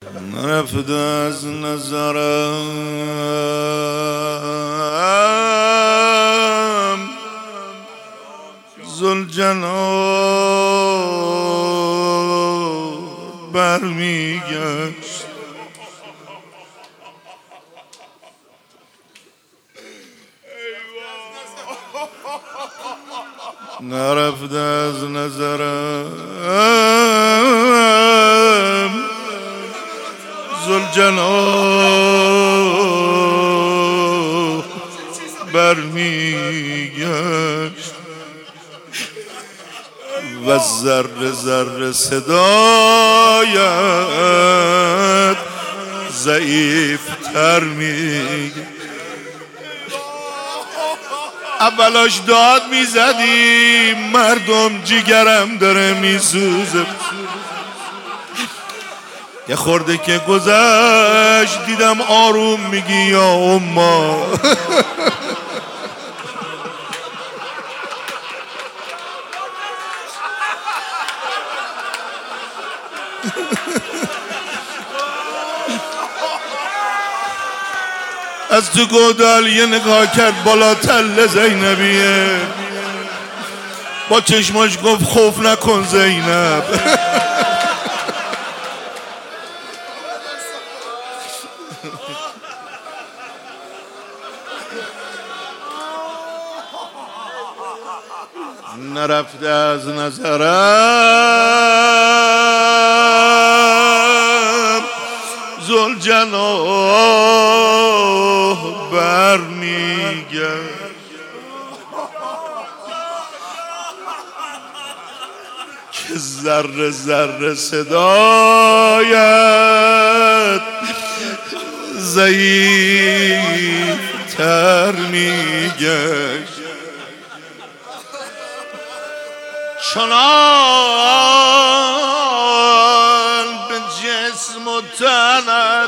نرفته از نظرم ذوالجلال برمیگشت. نرفته از نظرم ذوالجلال برمیگشت و ذره ذره صدایت ضعیف تر میگشت. اولاش داد میزدی مردم جیگرم داره میسوزه، یه خورده که گذشت دیدم آروم میگی یا اما. از تو گودال یه نگاه کرد بالا تل زینبیه، با چشماش گفت خوف نکن زینب. نرفته از نظرم ذوالجلال برمیگشت که ذره ذره صدایت ضعیف تر میگشت. چنان به جسم و تنت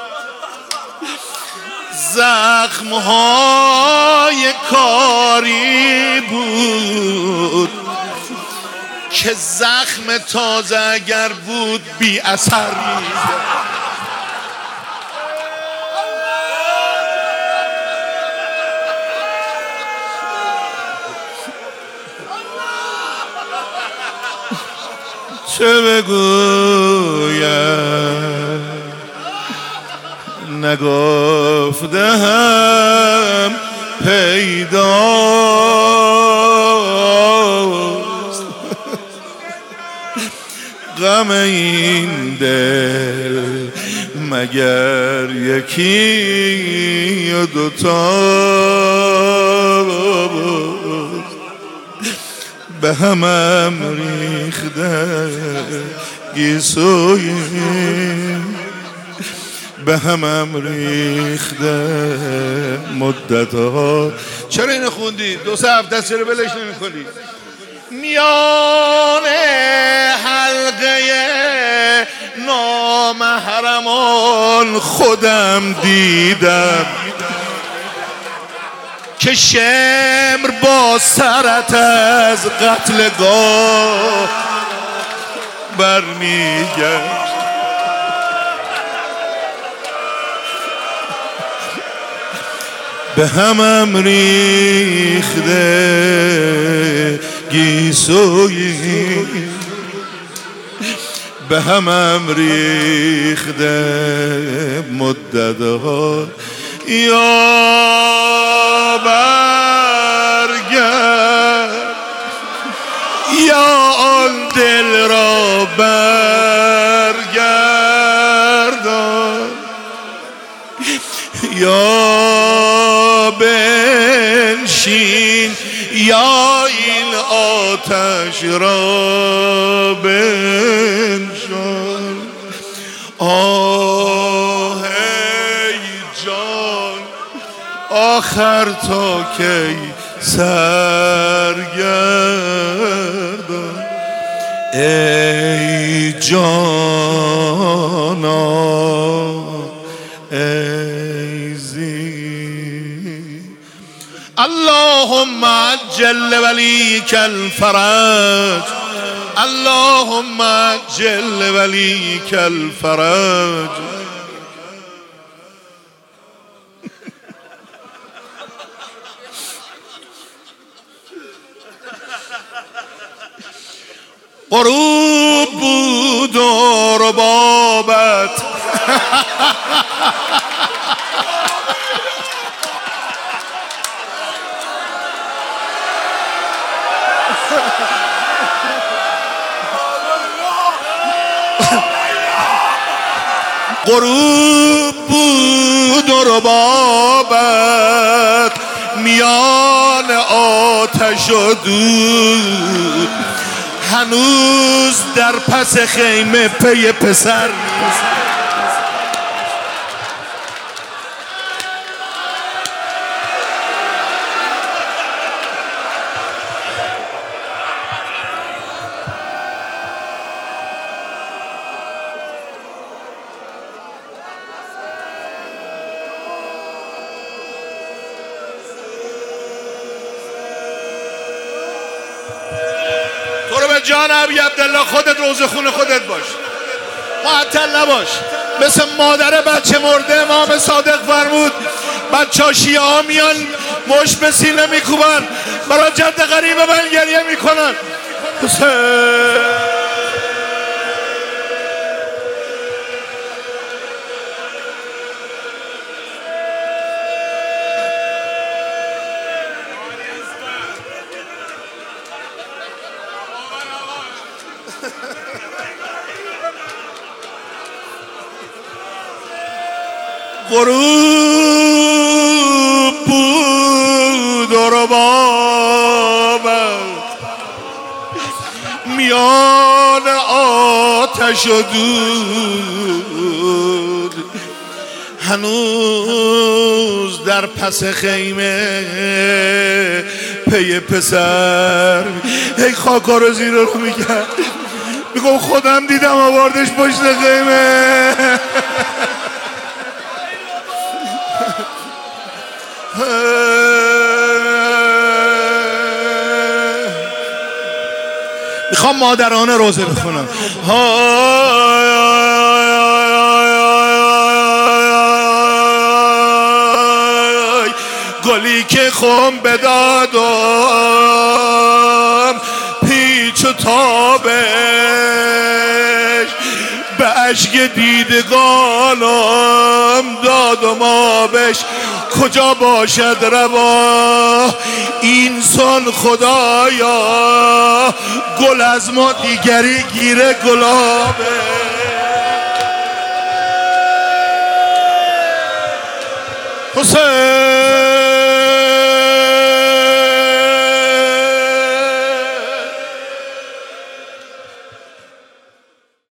زخمهای کاری بود که زخم تازه اگر بود بی اثر می‌زد. چه بگویم نگفته هم پیداست، غم این دل مگر یکی یا دوتاست. به همم ریخته گیسوی، به همم ریخته مدتها. چرا اینو خوندی؟ 2 هفته چرا بلش نمی کنی؟ میان حلقه نامحرمان خودم دیدم که شمر با سرت از قتلگاه برمیگشت. به همم ریخته گیسوی، به همم ریخته مدتها. یا برگرد یا آن دل را برگردان، یا بنشین یا این آتش را بنشان. آه ای جان آخر تا کی سرگردان. ای جانا ای زی اللهم عجل ولیک الفرج اللهم جل ولیک الفرج. غروب بود و ربابت غروب بود و ربابت میان آتش و دود، هنوز در پس خیمه پی پسر. تو رو به جان ابی عبدالله خودت روزه خون خودت باش، معطل نباش. مثل مادر بچه مرده امام صادق فرمود بچه ها شیعه ها میان مش به سینه میکوبن، برای جد غریب من گریه میکنن. غروب بود و ربابت میان آتش و دود، هنوز در پس خیمه پی پسر. ای خاکا رو زیر رو میگرد، میگم خودم دیدم آوردش پشت خیمه. میخوام مادرانه روزه بخونم. گلی که خم بدادم پیچ و تابش، به اشک دیدگانم دادم آبش. کجا باشد روا اینسان خدایا، گل از ما دیگری گیره گلابه. حسین